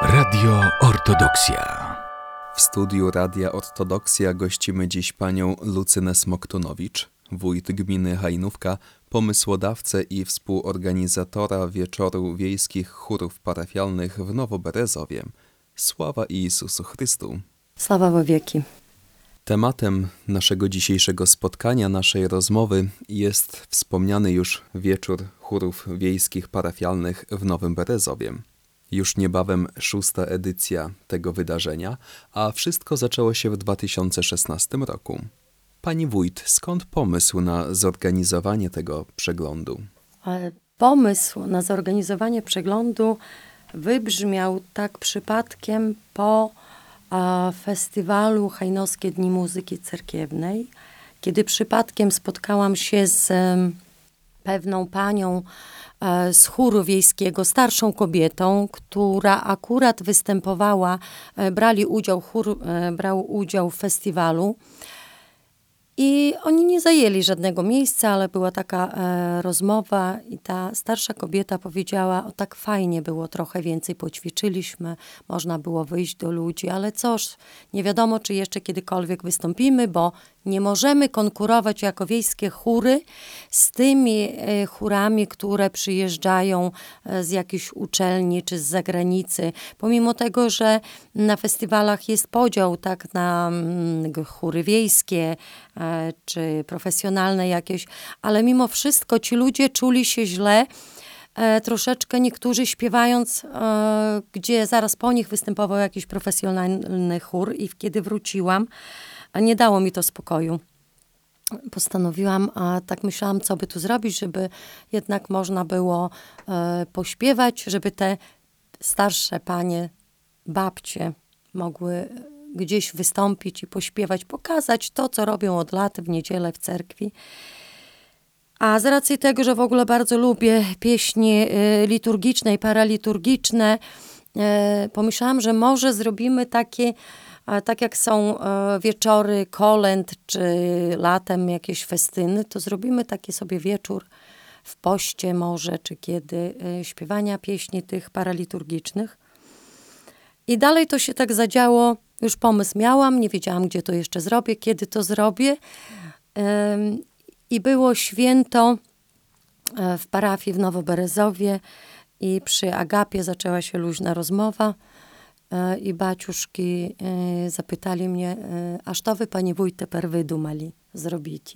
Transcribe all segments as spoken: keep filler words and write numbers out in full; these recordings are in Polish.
Radio Ortodoksja. W studiu Radia Ortodoksja gościmy dziś panią Lucynę Smoktunowicz, wójt gminy Hajnówka, pomysłodawcę i współorganizatora Wieczoru Wiejskich Chórów Parafialnych w Nowoberezowie. Sława Jezusu Chrystu. Sława во wieki. Tematem naszego dzisiejszego spotkania, naszej rozmowy jest wspomniany już Wieczór Chórów Wiejskich Parafialnych w Nowym Berezowie. Już niebawem szósta edycja tego wydarzenia, a wszystko zaczęło się w dwa tysiące szesnastym roku. Pani wójt, skąd pomysł na zorganizowanie tego przeglądu? Pomysł na zorganizowanie przeglądu wybrzmiał tak przypadkiem po a, festiwalu Hajnowskie Dni Muzyki Cerkiewnej, kiedy przypadkiem spotkałam się z em, pewną panią e, z chóru wiejskiego, starszą kobietą, która akurat występowała, e, brali udział, chór e, brał udział w festiwalu. I oni nie zajęli żadnego miejsca, ale była taka e, rozmowa i ta starsza kobieta powiedziała, o tak fajnie było, trochę więcej poćwiczyliśmy, można było wyjść do ludzi, ale cóż, nie wiadomo, czy jeszcze kiedykolwiek wystąpimy, bo nie możemy konkurować jako wiejskie chóry z tymi e, chórami, które przyjeżdżają e, z jakichś uczelni czy z zagranicy. Pomimo tego, że na festiwalach jest podział tak na mm, chóry wiejskie, e, czy profesjonalne jakieś, ale mimo wszystko ci ludzie czuli się źle, e, troszeczkę niektórzy śpiewając, e, gdzie zaraz po nich występował jakiś profesjonalny chór i kiedy wróciłam, a nie dało mi to spokoju. Postanowiłam, a tak myślałam, co by tu zrobić, żeby jednak można było e, pośpiewać, żeby te starsze panie, babcie mogły gdzieś wystąpić i pośpiewać, pokazać to, co robią od lat w niedzielę w cerkwi. A z racji tego, że w ogóle bardzo lubię pieśni e, liturgiczne i paraliturgiczne, e, pomyślałam, że może zrobimy takie tak jak są e, wieczory kolęd, czy latem jakieś festyny, to zrobimy taki sobie wieczór w poście może, czy kiedy e, śpiewania pieśni tych paraliturgicznych. I dalej to się tak zadziało, już pomysł miałam, nie wiedziałam, gdzie to jeszcze zrobię, kiedy to zrobię. E, I było święto e, w parafii w Nowoberezowie i przy Agapie zaczęła się luźna rozmowa. I baciuszki e, zapytali mnie, e, a co wy, pani wójt, teper wydumali zrobić?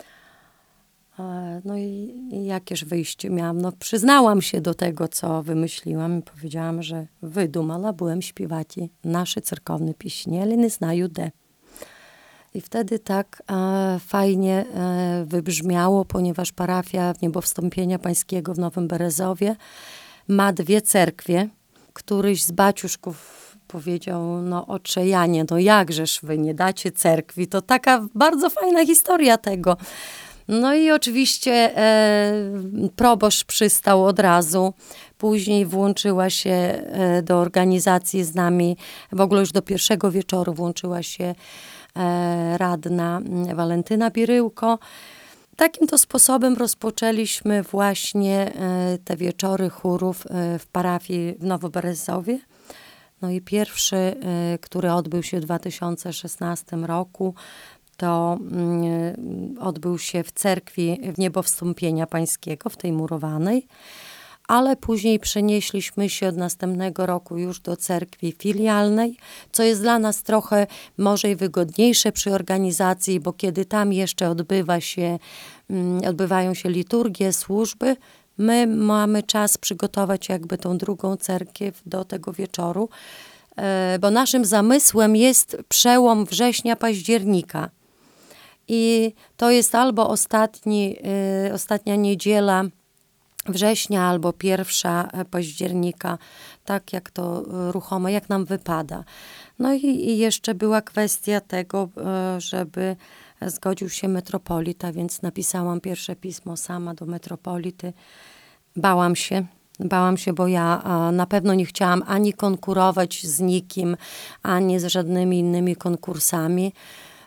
E, no i, i jakież wyjście miałam? No przyznałam się do tego, co wymyśliłam i powiedziałam, że wydumala byłem śpiewać nasze cerkowne pieśni, ale nie znają de. I wtedy tak e, fajnie e, wybrzmiało, ponieważ parafia Niebowstąpienia Pańskiego w Nowym Berezowie ma dwie cerkwie. Któryś z baciuszków powiedział, no ocze Janie, no jakżeż wy nie dacie cerkwi, to taka bardzo fajna historia tego. No i oczywiście e, proboszcz przystał od razu, później włączyła się e, do organizacji z nami, w ogóle już do pierwszego wieczoru włączyła się e, radna Walentyna Biryłko. Takim to sposobem rozpoczęliśmy właśnie e, te wieczory chórów e, w parafii w Nowoberezowie. No i pierwszy, e, który odbył się w dwa tysiące szesnastym roku, to mm, odbył się w cerkwi w Niebowstąpienia Pańskiego, w tej murowanej, ale później przenieśliśmy się od następnego roku już do cerkwi filialnej, co jest dla nas trochę może i wygodniejsze przy organizacji, bo kiedy tam jeszcze odbywa się, odbywają się liturgie, służby, my mamy czas przygotować jakby tą drugą cerkiew do tego wieczoru, bo naszym zamysłem jest przełom września-października. I to jest albo ostatni, ostatnia niedziela września albo pierwsza października, tak jak to ruchome, jak nam wypada. No i, i jeszcze była kwestia tego, żeby zgodził się metropolita, więc napisałam pierwsze pismo sama do metropolity. Bałam się, bałam się, bo ja na pewno nie chciałam ani konkurować z nikim, ani z żadnymi innymi konkursami.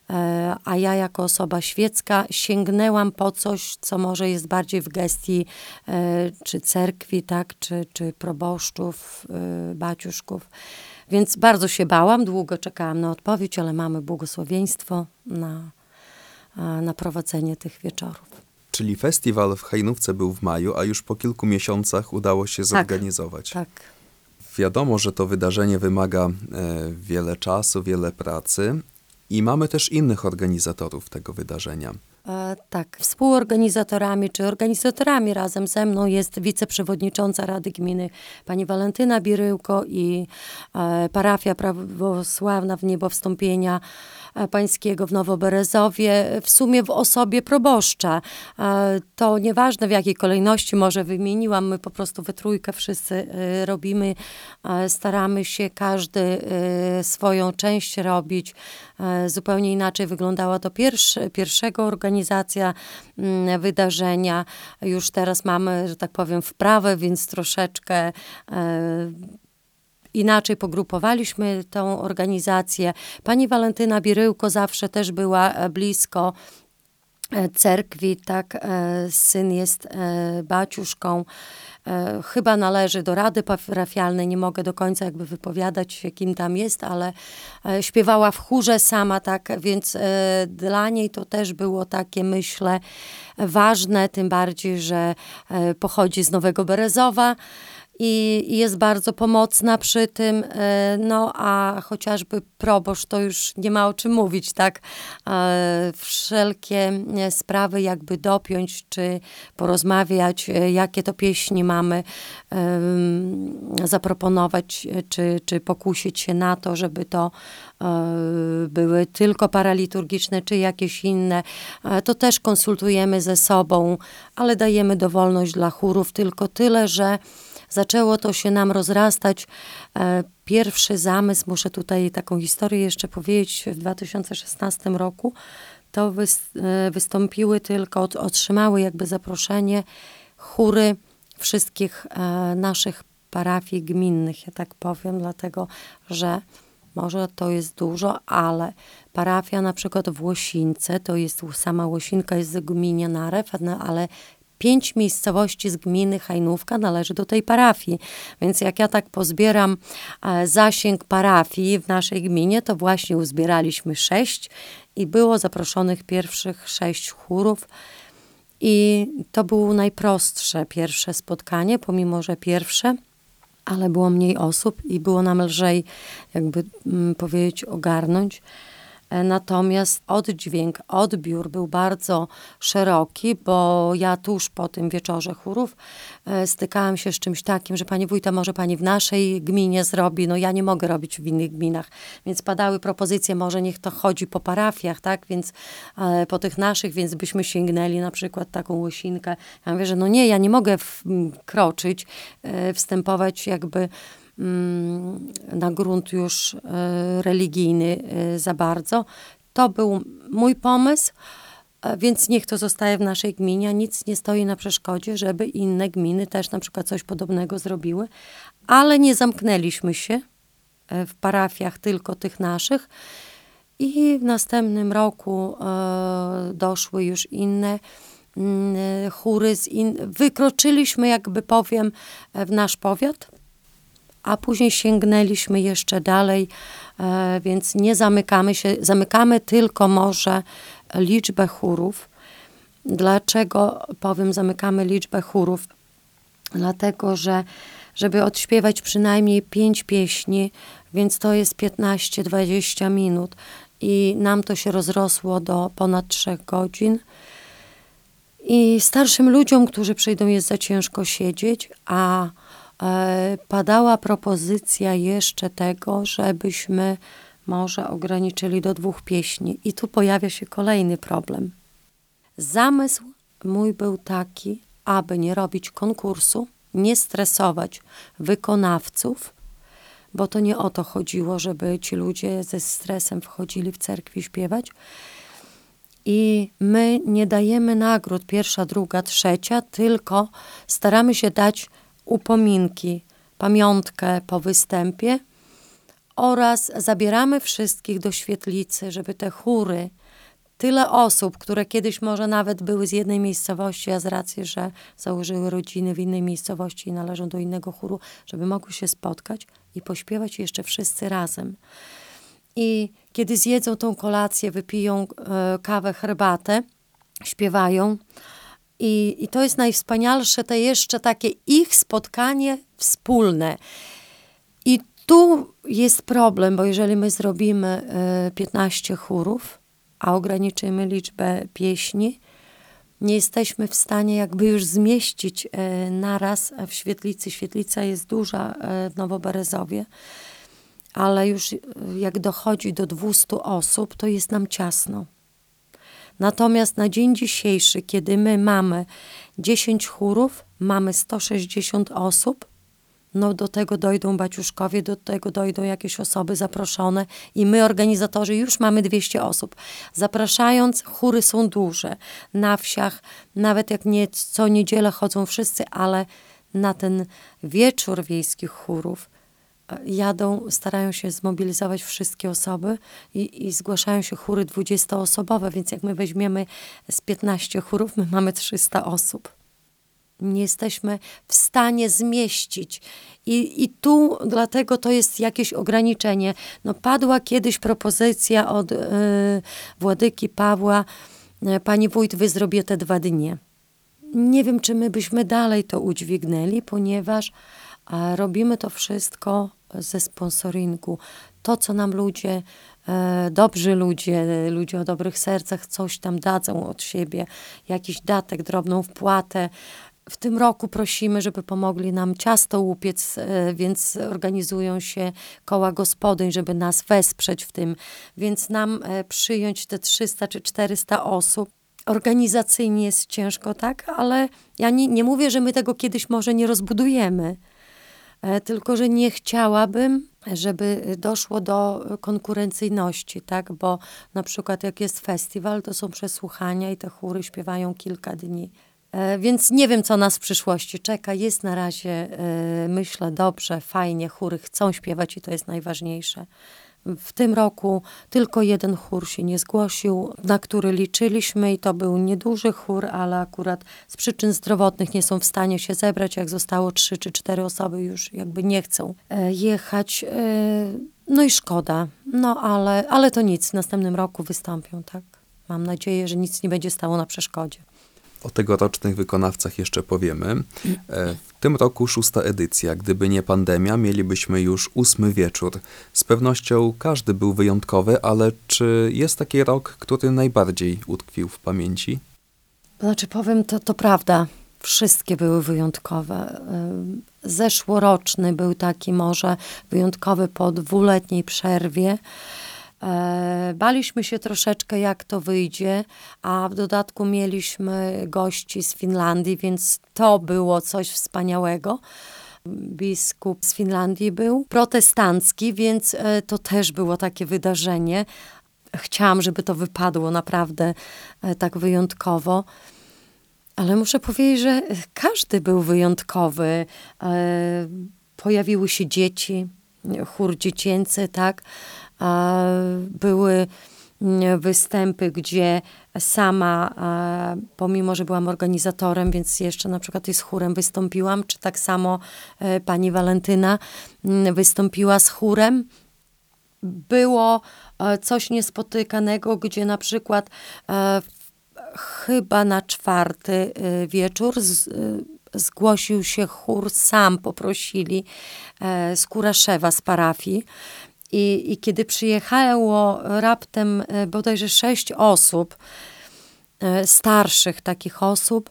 e, a ja jako osoba świecka sięgnęłam po coś, co może jest bardziej w gestii e, czy cerkwi, tak, czy, czy proboszczów, e, baciuszków. Więc bardzo się bałam, długo czekałam na odpowiedź, ale mamy błogosławieństwo na, na prowadzenie tych wieczorów. Czyli festiwal w Hajnówce był w maju, a już po kilku miesiącach udało się zorganizować. Tak. Wiadomo, że to wydarzenie wymaga e, wiele czasu, wiele pracy i mamy też innych organizatorów tego wydarzenia. E, tak, współorganizatorami czy organizatorami razem ze mną jest wiceprzewodnicząca Rady Gminy pani Walentyna Biryłko i e, parafia prawosławna w Niebowstąpienia e, Pańskiego w Nowoberezowie, w sumie w osobie proboszcza. E, to nieważne w jakiej kolejności, może wymieniłam, my po prostu we trójkę wszyscy e, robimy, e, staramy się każdy e, swoją część robić. E, zupełnie inaczej wyglądała to pierwszy, pierwszego organizatora, organizacja m, wydarzenia. Już teraz mamy, że tak powiem, wprawę, więc troszeczkę e, inaczej pogrupowaliśmy tą organizację. Pani Walentyna Biryłko zawsze też była blisko cerkwi, tak, e, syn jest e, baciuszką. E, chyba należy do Rady Parafialnej, nie mogę do końca jakby wypowiadać, kim tam jest, ale e, śpiewała w chórze sama, tak, więc e, dla niej to też było takie, myślę, ważne, tym bardziej, że e, pochodzi z Nowego Berezowa. I, i jest bardzo pomocna przy tym, e, no a chociażby proboszcz to już nie ma o czym mówić, tak? E, wszelkie sprawy jakby dopiąć, czy porozmawiać, e, jakie to pieśni mamy e, zaproponować, czy, czy pokusić się na to, żeby to e, były tylko paraliturgiczne, czy jakieś inne. E, to też konsultujemy ze sobą, ale dajemy dowolność dla chórów, tylko tyle, że zaczęło to się nam rozrastać. E, pierwszy zamysł, muszę tutaj taką historię jeszcze powiedzieć, w dwa tysiące szesnastym roku to wys- e, wystąpiły tylko, od, otrzymały jakby zaproszenie chóry wszystkich e, naszych parafii gminnych, ja tak powiem, dlatego, że może to jest dużo, ale parafia na przykład w Łosińce, to jest sama Łosinka, jest z gminie Narew, ale pięć miejscowości z gminy Hajnówka należy do tej parafii. Więc jak ja tak pozbieram e, zasięg parafii w naszej gminie, to właśnie uzbieraliśmy sześć i było zaproszonych pierwszych sześć chórów. I to było najprostsze pierwsze spotkanie, pomimo że pierwsze, ale było mniej osób i było nam lżej, jakby m, powiedzieć, ogarnąć. Natomiast oddźwięk, odbiór był bardzo szeroki, bo ja tuż po tym wieczorze chórów e, stykałam się z czymś takim, że pani wójta, może pani w naszej gminie zrobi, no ja nie mogę robić w innych gminach, więc padały propozycje, może niech to chodzi po parafiach, tak, więc e, po tych naszych, więc byśmy sięgnęli na przykład taką Łosinkę. Ja mówię, że no nie, ja nie mogę wkroczyć, e, wstępować jakby na grunt już y, religijny y, za bardzo. To był mój pomysł, y, więc niech to zostaje w naszej gminie. Nic nie stoi na przeszkodzie, żeby inne gminy też na przykład coś podobnego zrobiły, ale nie zamknęliśmy się y, w parafiach tylko tych naszych i w następnym roku y, doszły już inne y, chóry. Z in... Wykroczyliśmy, jakby powiem, w nasz powiat, a później sięgnęliśmy jeszcze dalej, e, więc nie zamykamy się, zamykamy tylko może liczbę chórów. Dlaczego, powiem, zamykamy liczbę chórów? Dlatego, że żeby odśpiewać przynajmniej pięć pieśni, więc to jest piętnaście dwadzieścia minut i nam to się rozrosło do ponad trzech godzin. I starszym ludziom, którzy przyjdą, jest za ciężko siedzieć, a padała propozycja jeszcze tego, żebyśmy może ograniczyli do dwóch pieśni. I tu pojawia się kolejny problem. Zamysł mój był taki, aby nie robić konkursu, nie stresować wykonawców, bo to nie o to chodziło, żeby ci ludzie ze stresem wchodzili w cerkwi śpiewać. I my nie dajemy nagród pierwsza, druga, trzecia, tylko staramy się dać upominki, pamiątkę po występie oraz zabieramy wszystkich do świetlicy, żeby te chóry tyle osób, które kiedyś może nawet były z jednej miejscowości, a z racji, że założyły rodziny w innej miejscowości i należą do innego chóru, żeby mogły się spotkać i pośpiewać jeszcze wszyscy razem. I kiedy zjedzą tą kolację, wypiją e, kawę, herbatę, śpiewają. I, I to jest najwspanialsze, to jeszcze takie ich spotkanie wspólne. I tu jest problem, bo jeżeli my zrobimy e, piętnaście chórów, a ograniczymy liczbę pieśni, nie jesteśmy w stanie jakby już zmieścić e, naraz w świetlicy. Świetlica jest duża e, w Nowoberezowie, ale już e, jak dochodzi do dwustu osób, to jest nam ciasno. Natomiast na dzień dzisiejszy, kiedy my mamy dziesięć chórów, mamy sto sześćdziesiąt osób, no do tego dojdą baciuszkowie, do tego dojdą jakieś osoby zaproszone i my, organizatorzy, już mamy dwieście osób. Zapraszając, chóry są duże. Na wsiach, nawet jak nie co niedzielę chodzą wszyscy, ale na ten wieczór wiejskich chórów jadą, starają się zmobilizować wszystkie osoby i, i zgłaszają się chóry dwudziestoosobowe, więc jak my weźmiemy z piętnastu chórów, my mamy trzysta osób. Nie jesteśmy w stanie zmieścić. I, i tu dlatego to jest jakieś ograniczenie. No, padła kiedyś propozycja od y, Władyki Pawła, y, pani wójt, wy zrobię te dwa dni. Nie wiem, czy my byśmy dalej to udźwignęli, ponieważ y, robimy to wszystko ze sponsoringu. To, co nam ludzie, e, dobrzy ludzie, ludzie o dobrych sercach coś tam dadzą od siebie, jakiś datek, drobną wpłatę. W tym roku prosimy, żeby pomogli nam ciasto upiec, e, więc organizują się koła gospodyń, żeby nas wesprzeć w tym. Więc nam e, przyjąć te trzysta czy czterysta osób. Organizacyjnie jest ciężko, tak? Ale ja nie, nie mówię, że my tego kiedyś może nie rozbudujemy. Tylko że nie chciałabym, żeby doszło do konkurencyjności, tak? Bo na przykład jak jest festiwal, to są przesłuchania i te chóry śpiewają kilka dni. E, więc nie wiem, co nas w przyszłości czeka. Jest na razie, e, myślę, dobrze, fajnie, chóry chcą śpiewać i to jest najważniejsze. W tym roku tylko jeden chór się nie zgłosił, na który liczyliśmy i to był nieduży chór, ale akurat z przyczyn zdrowotnych nie są w stanie się zebrać. Jak zostało trzy czy cztery osoby, już jakby nie chcą e, jechać. E, no i szkoda. No ale, ale to nic. W następnym roku wystąpią, tak? Mam nadzieję, że nic nie będzie stało na przeszkodzie. O tegorocznych wykonawcach jeszcze powiemy. W tym roku szósta edycja. Gdyby nie pandemia, mielibyśmy już ósmy wieczór. Z pewnością każdy był wyjątkowy, ale czy jest taki rok, który najbardziej utkwił w pamięci? Znaczy powiem, to, to prawda. Wszystkie były wyjątkowe. Zeszłoroczny był taki może wyjątkowy po dwuletniej przerwie. E, baliśmy się troszeczkę, jak to wyjdzie, a w dodatku mieliśmy gości z Finlandii, więc to było coś wspaniałego. Biskup z Finlandii był protestancki, więc e, to też było takie wydarzenie. Chciałam, żeby to wypadło naprawdę e, tak wyjątkowo. Ale muszę powiedzieć, że każdy był wyjątkowy. E, pojawiły się dzieci, chór dziecięcy, tak. Były występy, gdzie sama, pomimo że byłam organizatorem, więc jeszcze na przykład i z chórem wystąpiłam, czy tak samo pani Walentyna wystąpiła z chórem. Było coś niespotykanego, gdzie na przykład chyba na czwarty wieczór z, zgłosił się chór, sam poprosili z Kuraszewa, z parafii. I, I kiedy przyjechało raptem bodajże sześć osób, starszych takich osób,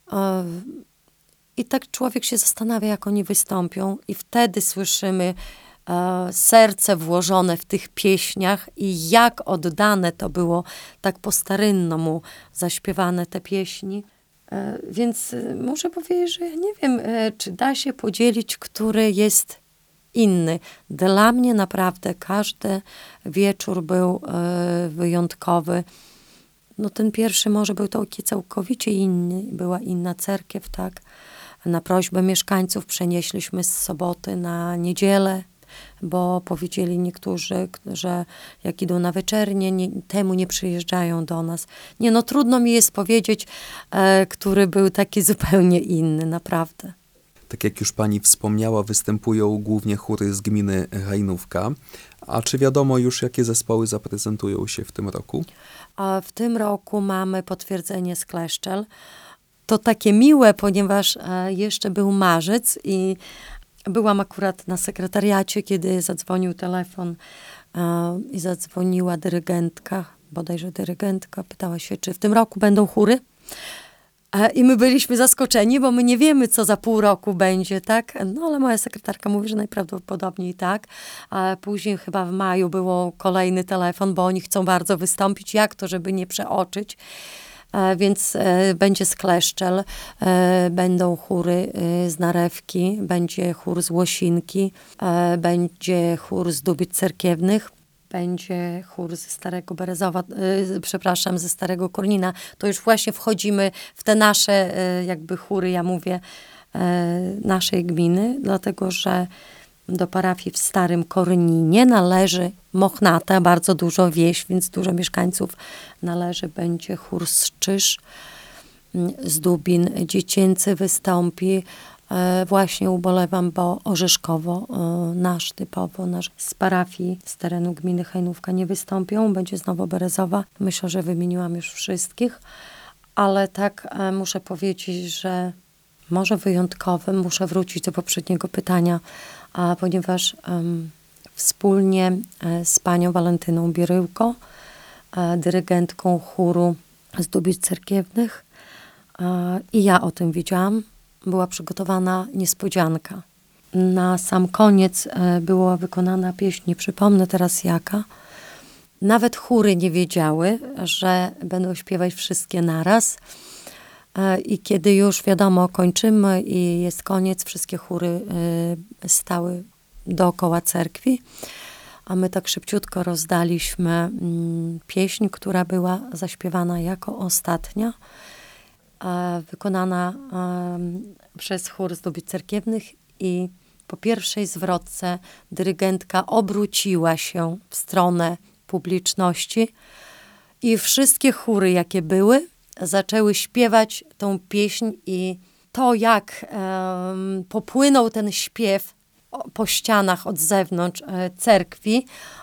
i tak człowiek się zastanawia, jak oni wystąpią, i wtedy słyszymy serce włożone w tych pieśniach i jak oddane to było, tak po starynnomu zaśpiewane te pieśni. Więc muszę powiedzieć, że ja nie wiem, czy da się podzielić, który jest inny. Dla mnie naprawdę każdy wieczór był e, wyjątkowy. No ten pierwszy może był taki całkowicie inny. Była inna cerkiew, tak. Na prośbę mieszkańców przenieśliśmy z soboty na niedzielę. bo powiedzieli niektórzy, że jak idą na wieczernie, nie, temu nie przyjeżdżają do nas. Nie, no trudno mi jest powiedzieć, e, który był taki zupełnie inny, naprawdę. Tak jak już pani wspomniała, występują głównie chóry z gminy Hajnówka. A czy wiadomo już, jakie zespoły zaprezentują się w tym roku? A w tym roku mamy potwierdzenie z Kleszczel. To takie miłe, ponieważ e, jeszcze był marzec i byłam akurat na sekretariacie, kiedy zadzwonił telefon e, i zadzwoniła dyrygentka, bodajże dyrygentka, pytała się, czy w tym roku będą chóry. E, I my byliśmy zaskoczeni, bo my nie wiemy, co za pół roku będzie, tak? No ale moja sekretarka mówi, że najprawdopodobniej tak. A później chyba w maju było kolejny telefon, bo oni chcą bardzo wystąpić. Jak to, żeby nie przeoczyć? E, więc e, będzie z Kleszczel, e, będą chóry e, z Narewki, będzie chór z Łosinki, e, będzie chór z Dubic Cerkiewnych, będzie chór ze Starego Berezowa, e, przepraszam, ze Starego Kornina. To już właśnie wchodzimy w te nasze e, jakby chóry, ja mówię, e, naszej gminy, dlatego że do parafii w Starym Korninie należy Mochnata, bardzo dużo wieś, więc dużo mieszkańców należy. Będzie chór z Czyż, z Dubin dziecięcy wystąpi. E, właśnie ubolewam, bo Orzeszkowo, e, nasz typowo, nasz z parafii z terenu gminy Hajnówka nie wystąpią. Będzie znowu Berezowa. Myślę, że wymieniłam już wszystkich, ale tak e, muszę powiedzieć, że może wyjątkowym, muszę wrócić do poprzedniego pytania, a ponieważ um, wspólnie e, z panią Walentyną Bieryłko, e, dyrygentką chóru z Dubic Cerkiewnych, e, i ja o tym wiedziałam, była przygotowana niespodzianka. Na sam koniec e, była wykonana pieśń, nie przypomnę teraz jaka. Nawet chóry nie wiedziały, że będą śpiewać wszystkie naraz. I kiedy już wiadomo, kończymy i jest koniec, wszystkie chóry y, stały dookoła cerkwi, a my tak szybciutko rozdaliśmy y, pieśń, która była zaśpiewana jako ostatnia, a wykonana y, przez chór z Dubic Cerkiewnych i po pierwszej zwrotce dyrygentka obróciła się w stronę publiczności i wszystkie chóry, jakie były, zaczęły śpiewać tą pieśń i to, jak um, popłynął ten śpiew o, po ścianach od zewnątrz e, cerkwi,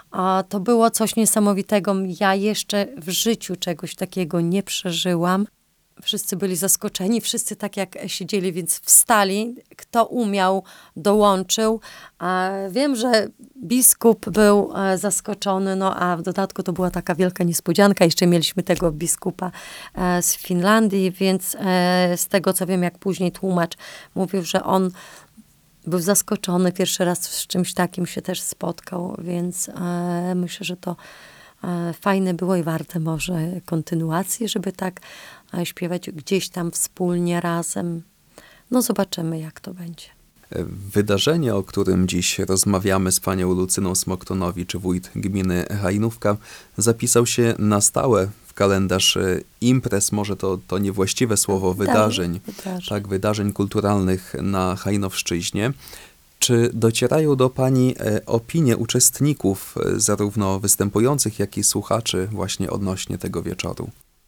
a to było coś niesamowitego. Ja jeszcze w życiu czegoś takiego nie przeżyłam. Wszyscy byli zaskoczeni, wszyscy tak jak siedzieli, więc wstali. Kto umiał, dołączył. A wiem, że biskup był e, zaskoczony, no a w dodatku to była taka wielka niespodzianka. Jeszcze mieliśmy tego biskupa e, z Finlandii, więc e, z tego, co wiem, jak później tłumacz mówił, że on był zaskoczony. Pierwszy raz z czymś takim się też spotkał, więc e, myślę, że to e, fajne było i warte może kontynuacji, żeby tak e, śpiewać gdzieś tam wspólnie, razem. No zobaczymy, jak to będzie. Wydarzenie, o którym dziś rozmawiamy z panią Lucyną Smoktonowicz, wójt gminy Hajnówka, zapisał się na stałe w kalendarz imprez, może to, to niewłaściwe słowo, wydarzeń, wydarzeń. tak, wydarzeń kulturalnych na Hajnowszczyźnie. Czy docierają do pani opinie uczestników, zarówno występujących, jak i słuchaczy, właśnie odnośnie tego wieczoru?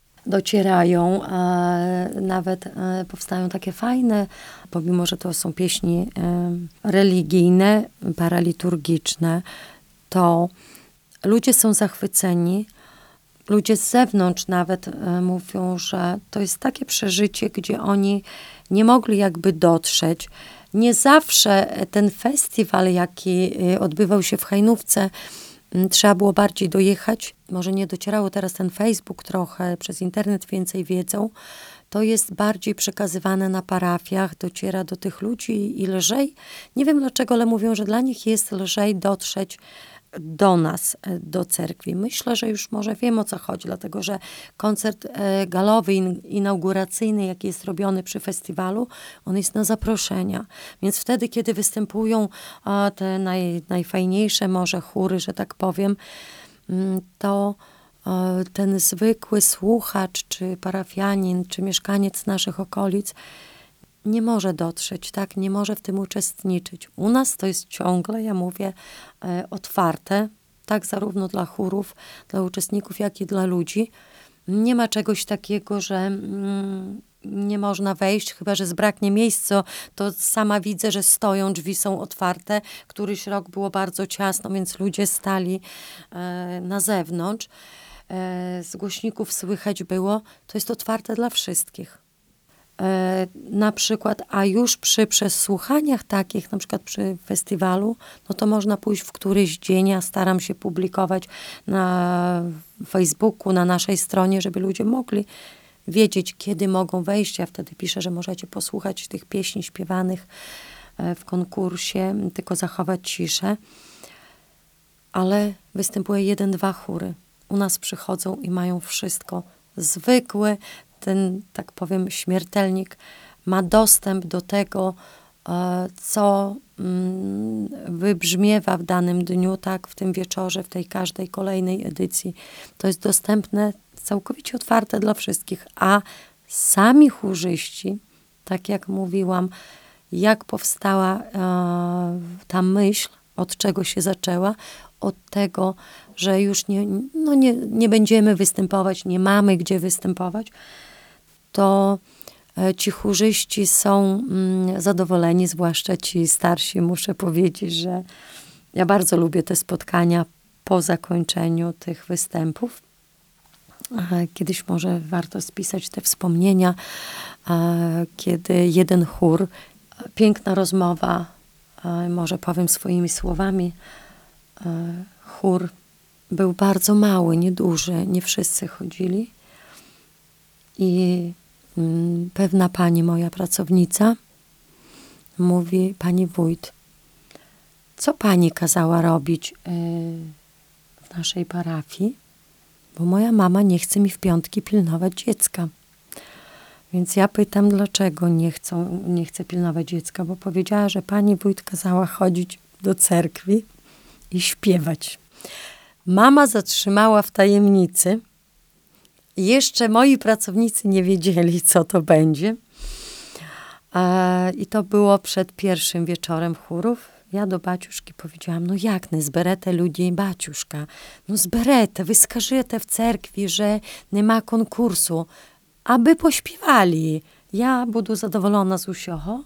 Docierają, e, nawet e, powstają takie fajne, pomimo, że to są pieśni e, religijne, paraliturgiczne, to ludzie są zachwyceni. Ludzie z zewnątrz nawet e, mówią, że to jest takie przeżycie, gdzie oni nie mogli jakby dotrzeć. Nie zawsze ten festiwal, jaki odbywał się w Hajnówce, trzeba było bardziej dojechać. Może nie docierało teraz ten Facebook trochę, przez internet więcej wiedzą. To jest bardziej przekazywane na parafiach, dociera do tych ludzi i lżej. Nie wiem dlaczego, ale mówią, że dla nich jest lżej dotrzeć do nas, do cerkwi. Myślę, że już może wiem, o co chodzi, dlatego że koncert e, galowy, in, inauguracyjny, jaki jest robiony przy festiwalu, on jest na zaproszenia. Więc wtedy, kiedy występują a, te naj, najfajniejsze może chóry, że tak powiem, m, to e, ten zwykły słuchacz, czy parafianin, czy mieszkaniec naszych okolic nie może dotrzeć, tak? Nie może w tym uczestniczyć. U nas to jest ciągle, ja mówię, e, otwarte, tak? Zarówno dla chórów, dla uczestników, jak i dla ludzi. Nie ma czegoś takiego, że mm, nie można wejść, chyba że zbraknie miejsca. To sama widzę, że stoją, drzwi są otwarte. Któryś rok było bardzo ciasno, więc ludzie stali e, na zewnątrz. E, z głośników słychać było, to jest otwarte dla wszystkich. E, na przykład, a już przy przesłuchaniach takich, na przykład przy festiwalu, no to można pójść w któryś dzień, ja staram się publikować na Facebooku, na naszej stronie, żeby ludzie mogli wiedzieć, kiedy mogą wejść. Ja wtedy piszę, że możecie posłuchać tych pieśni śpiewanych e, w konkursie, tylko zachować ciszę. Ale występuje jeden, dwa chóry. U nas przychodzą i mają wszystko. Zwykły, ten, tak powiem, śmiertelnik ma dostęp do tego, e, co mm, wybrzmiewa w danym dniu, tak, w tym wieczorze, w tej każdej kolejnej edycji. To jest dostępne, całkowicie otwarte dla wszystkich. A sami chórzyści, tak jak mówiłam, jak powstała e, ta myśl, od czego się zaczęła, od tego, że już nie, no nie, nie będziemy występować, nie mamy gdzie występować, to ci chórzyści są mm, zadowoleni, zwłaszcza ci starsi. Muszę powiedzieć, że ja bardzo lubię te spotkania po zakończeniu tych występów. Kiedyś może warto spisać te wspomnienia, kiedy jeden chór, piękna rozmowa, może powiem swoimi słowami, chór był bardzo mały, nieduży, nie wszyscy chodzili. I mm, pewna pani, moja pracownica, mówi, pani wójt, co pani kazała robić yy, w naszej parafii? Bo moja mama nie chce mi w piątki pilnować dziecka. Więc ja pytam, dlaczego nie, chcą, nie chce pilnować dziecka? Bo powiedziała, że pani wójt kazała chodzić do cerkwi i śpiewać. Mama zatrzymała w tajemnicy. Jeszcze moi pracownicy nie wiedzieli, co to będzie. E, I to było przed pierwszym wieczorem chórów. Ja do baciuszki powiedziałam, no jak nie zberete ludzi, baciuszka? No zberete, wy скажете w cerkwi, że nie ma konkursu, aby pośpiewali. Ja będę zadowolona z усього.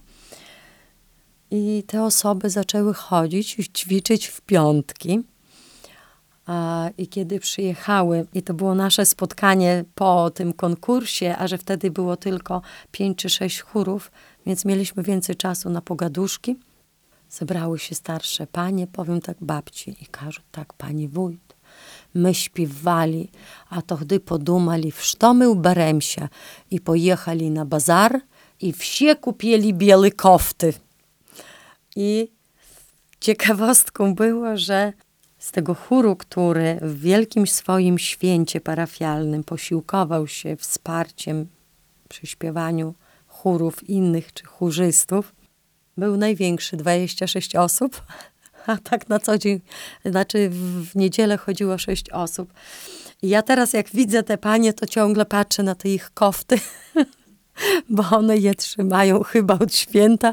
I te osoby zaczęły chodzić i ćwiczyć w piątki. I kiedy przyjechały, i to było nasze spotkanie po tym konkursie, a że wtedy było tylko pięć czy sześć chórów, więc mieliśmy więcej czasu na pogaduszki. Zebrały się starsze panie, powiem tak, babci, i кажуть, tak, pani wójt, my śpiewali, a to gdy podumali, w co my uberem się, i pojechali na bazar, i wsie kupili białe kofty. I ciekawostką było, że z tego chóru, który w wielkim swoim święcie parafialnym posiłkował się wsparciem przy śpiewaniu chórów innych czy chórzystów, był największy, dwadzieścia sześć osób, a tak na co dzień, znaczy w niedzielę chodziło sześć osób. I ja teraz jak widzę te panie, to ciągle patrzę na te ich kofty, bo one je trzymają chyba od święta.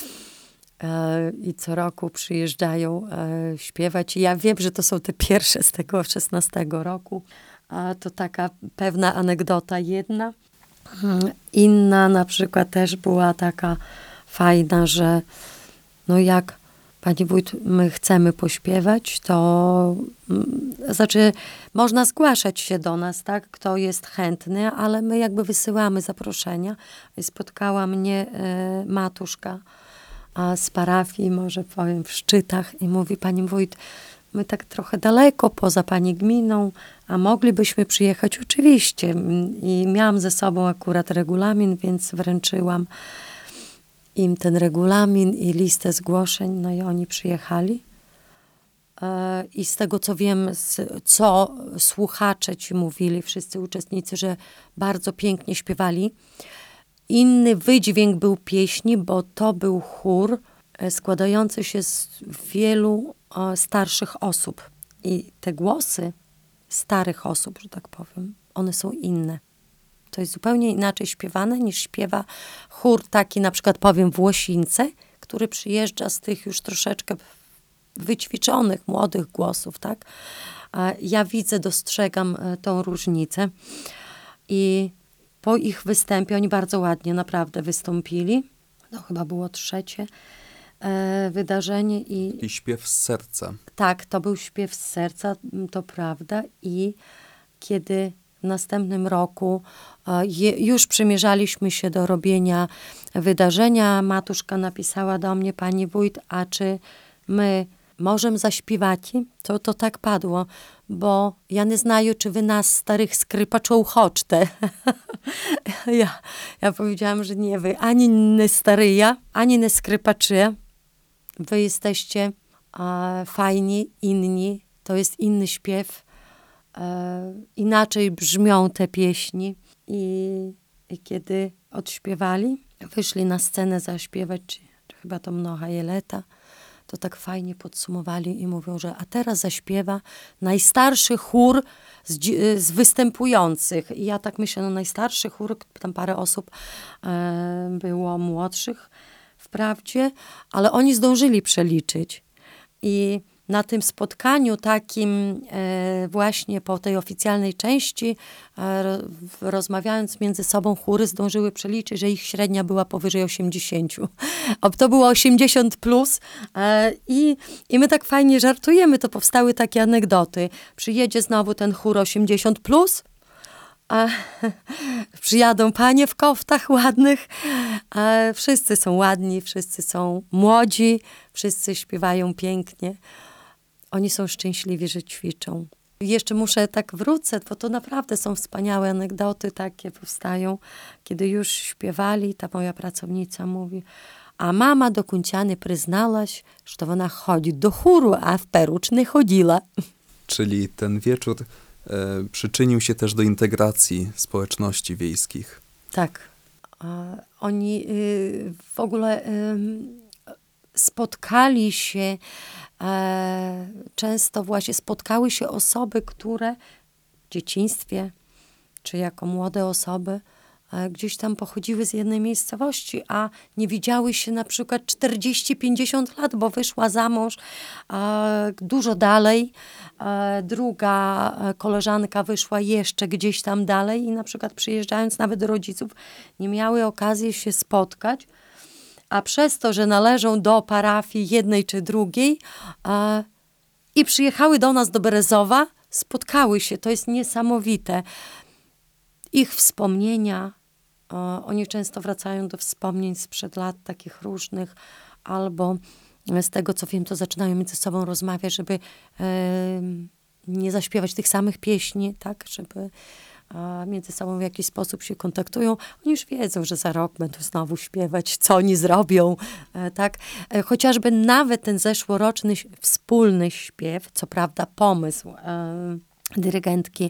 I co roku przyjeżdżają e, śpiewać. I ja wiem, że to są te pierwsze z tego szesnastego roku. A to taka pewna anegdota jedna. Inna na przykład też była taka fajna, że no jak pani wójt, my chcemy pośpiewać, to mm, znaczy można zgłaszać się do nas, tak, kto jest chętny, ale my jakby wysyłamy zaproszenia. I spotkała mnie e, matuszka a z parafii, może powiem, w Szczytach, i mówi, pani wójt, my tak trochę daleko poza pani gminą, a moglibyśmy przyjechać? Oczywiście. I miałam ze sobą akurat regulamin, więc wręczyłam im ten regulamin i listę zgłoszeń, no i oni przyjechali. I z tego, co wiem, co słuchacze ci mówili, wszyscy uczestnicy, że bardzo pięknie śpiewali. Inny wydźwięk był pieśni, bo to był chór składający się z wielu o, starszych osób. I te głosy starych osób, że tak powiem, one są inne. To jest zupełnie inaczej śpiewane niż śpiewa chór taki, na przykład powiem w Łosińce, który przyjeżdża z tych już troszeczkę wyćwiczonych, młodych głosów, tak? Ja widzę, dostrzegam tą różnicę i po ich występie, oni bardzo ładnie naprawdę wystąpili, to chyba było trzecie e, wydarzenie i... I śpiew z serca. Tak, to był śpiew z serca, to prawda i kiedy w następnym roku e, je, już przymierzaliśmy się do robienia wydarzenia, Matuszka napisała do mnie, pani wójt, a czy my możemy zaśpiewać? To, to tak padło, bo ja nie znаю, czy wy nas, starych skrypaczów, choczte. ja, ja powiedziałam, że nie wy, ani nie staryja, ani nie skrypaczy. Wy jesteście e, fajni, inni, to jest inny śpiew. E, inaczej brzmią te pieśni. I, i kiedy odśpiewali, wyszli na scenę zaśpiewać, czy, czy chyba to Mnoha Jeleta, to tak fajnie podsumowali i mówią, że a teraz zaśpiewa najstarszy chór z, z występujących. I ja tak myślę, no najstarszy chór, tam parę osób e, było młodszych wprawdzie, ale oni zdążyli przeliczyć. I na tym spotkaniu takim e, właśnie po tej oficjalnej części, e, rozmawiając między sobą, chóry zdążyły przeliczyć, że ich średnia była powyżej osiemdziesiąt. To było osiemdziesiąt plus e, i, i my tak fajnie żartujemy, to powstały takie anegdoty. Przyjedzie znowu ten chór osiemdziesiąt plus, a przyjadą panie w koftach ładnych, a wszyscy są ładni, wszyscy są młodzi, wszyscy śpiewają pięknie. Oni są szczęśliwi, że ćwiczą. Jeszcze muszę tak wrócę, bo to naprawdę są wspaniałe anegdoty takie powstają. Kiedy już śpiewali, ta moja pracownica mówi, a mama do końca nie przyznałaś, że ona chodzi do chóru, a w Perucz nie chodziła. Czyli ten wieczór e, przyczynił się też do integracji społeczności wiejskich. Tak. A oni y, w ogóle y, spotkali się E, często właśnie spotkały się osoby, które w dzieciństwie, czy jako młode osoby e, gdzieś tam pochodziły z jednej miejscowości, a nie widziały się na przykład czterdzieści pięćdziesiąt lat, bo wyszła za mąż e, dużo dalej. E, druga koleżanka wyszła jeszcze gdzieś tam dalej i na przykład przyjeżdżając nawet do rodziców nie miały okazji się spotkać. A przez to, że należą do parafii jednej czy drugiej e, i przyjechały do nas do Berezowa, spotkały się. To jest niesamowite. Ich wspomnienia, e, oni często wracają do wspomnień sprzed lat takich różnych, albo z tego, co wiem, to zaczynają między sobą rozmawiać, żeby e, nie zaśpiewać tych samych pieśni, tak, żeby a między sobą w jakiś sposób się kontaktują. Oni już wiedzą, że za rok będą znowu śpiewać, co oni zrobią, e, tak. E, chociażby nawet ten zeszłoroczny wspólny śpiew, co prawda pomysł e, dyrygentki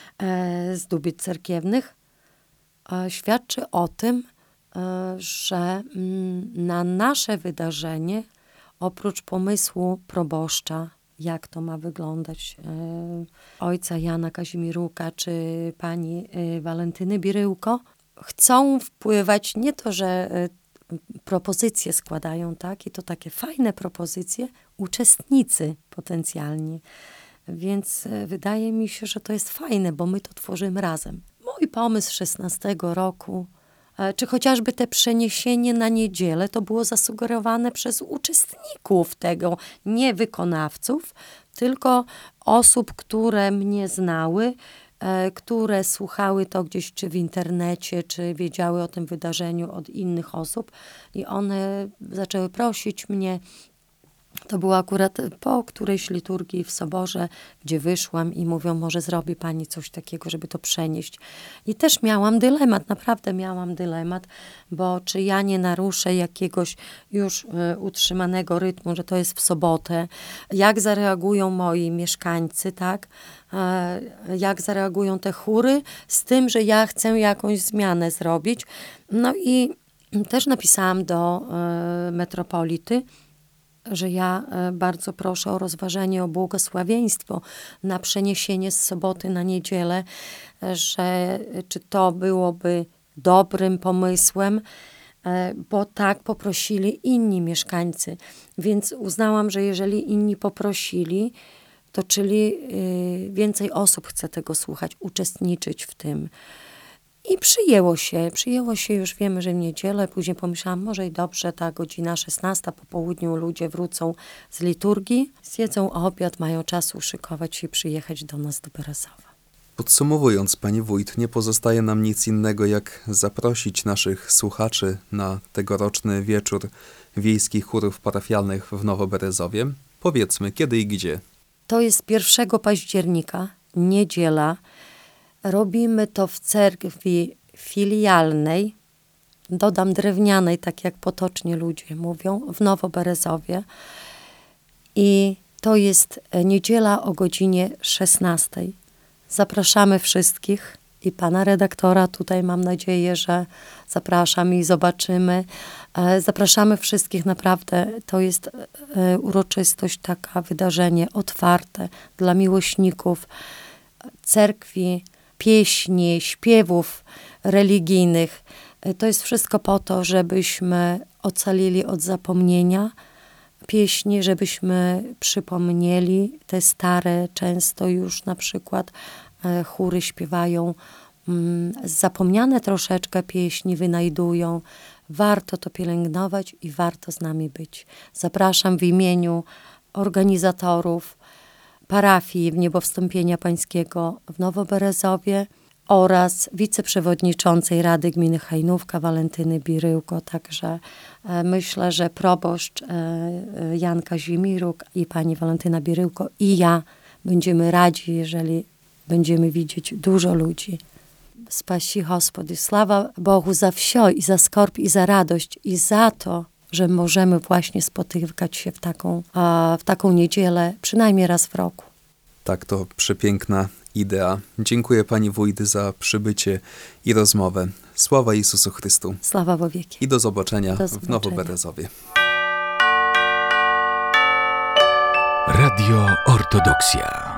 e, z Dubic Cerkiewnych, e, świadczy o tym, e, że m, na nasze wydarzenie, oprócz pomysłu proboszcza, jak to ma wyglądać, e, ojca Jana Kazimieruka czy pani e, Walentyny Biryłko, chcą wpływać, nie to, że e, propozycje składają, tak, i to takie fajne propozycje, uczestnicy potencjalnie. Więc e, wydaje mi się, że to jest fajne, bo my to tworzymy razem. Mój pomysł szesnastego roku, czy chociażby te przeniesienie na niedzielę, to było zasugerowane przez uczestników tego, nie wykonawców, tylko osób, które mnie znały, e, które słuchały to gdzieś czy w internecie, czy wiedziały o tym wydarzeniu od innych osób i one zaczęły prosić mnie. To było akurat po którejś liturgii w Soborze, gdzie wyszłam i mówią, może zrobi pani coś takiego, żeby to przenieść. I też miałam dylemat, naprawdę miałam dylemat, bo czy ja nie naruszę jakiegoś już y, utrzymanego rytmu, że to jest w sobotę, jak zareagują moi mieszkańcy, tak? Y, jak zareagują te chóry, z tym, że ja chcę jakąś zmianę zrobić. No i też napisałam do y, metropolity, że ja e, bardzo proszę o rozważenie, o błogosławieństwo na przeniesienie z soboty na niedzielę, e, że e, czy to byłoby dobrym pomysłem, e, bo tak poprosili inni mieszkańcy. Więc uznałam, że jeżeli inni poprosili, to czyli y, więcej osób chce tego słuchać, uczestniczyć w tym. I przyjęło się, przyjęło się, już wiemy, że w niedzielę, później pomyślałam, może i dobrze, ta godzina szesnasta po południu ludzie wrócą z liturgii, zjedzą obiad, mają czas uszykować się i przyjechać do nas do Berezowa. Podsumowując, pani wójt, nie pozostaje nam nic innego, jak zaprosić naszych słuchaczy na tegoroczny wieczór wiejskich chórów parafialnych w Nowoberezowie. Powiedzmy, kiedy i gdzie. To jest pierwszego października, niedziela. Robimy to w cerkwi filialnej, dodam drewnianej, tak jak potocznie ludzie mówią, w Nowoberezowie. I to jest niedziela o godzinie szesnastej. Zapraszamy wszystkich i pana redaktora tutaj mam nadzieję, że zapraszam i zobaczymy. Zapraszamy wszystkich, naprawdę to jest uroczystość, taka wydarzenie otwarte dla miłośników cerkwi, pieśni, śpiewów religijnych. To jest wszystko po to, żebyśmy ocalili od zapomnienia pieśni, żebyśmy przypomnieli te stare, często już na przykład e, chóry śpiewają mm, zapomniane troszeczkę pieśni, wynajdują. Warto to pielęgnować i warto z nami być. Zapraszam w imieniu organizatorów parafii w Niebowstąpienia Pańskiego w Nowoberezowie oraz wiceprzewodniczącej Rady Gminy Hajnówka Walentyny Biryłko. Także e, myślę, że proboszcz e, e, Jan Kazimieruk i pani Walentyna Biryłko i ja będziemy radzi, jeżeli będziemy widzieć dużo ludzi. Spasi Gospody, sława Bogu za wsio i za skorb i za radość i za to, że możemy właśnie spotykać się w taką, a, w taką niedzielę przynajmniej raz w roku. Tak, to przepiękna idea. Dziękuję pani wójt za przybycie i rozmowę. Sława Jezusu Chrystu. Sława w wieki. I do zobaczenia, Do w zobaczenia. Nowoberezowie. Radio Ortodoksja.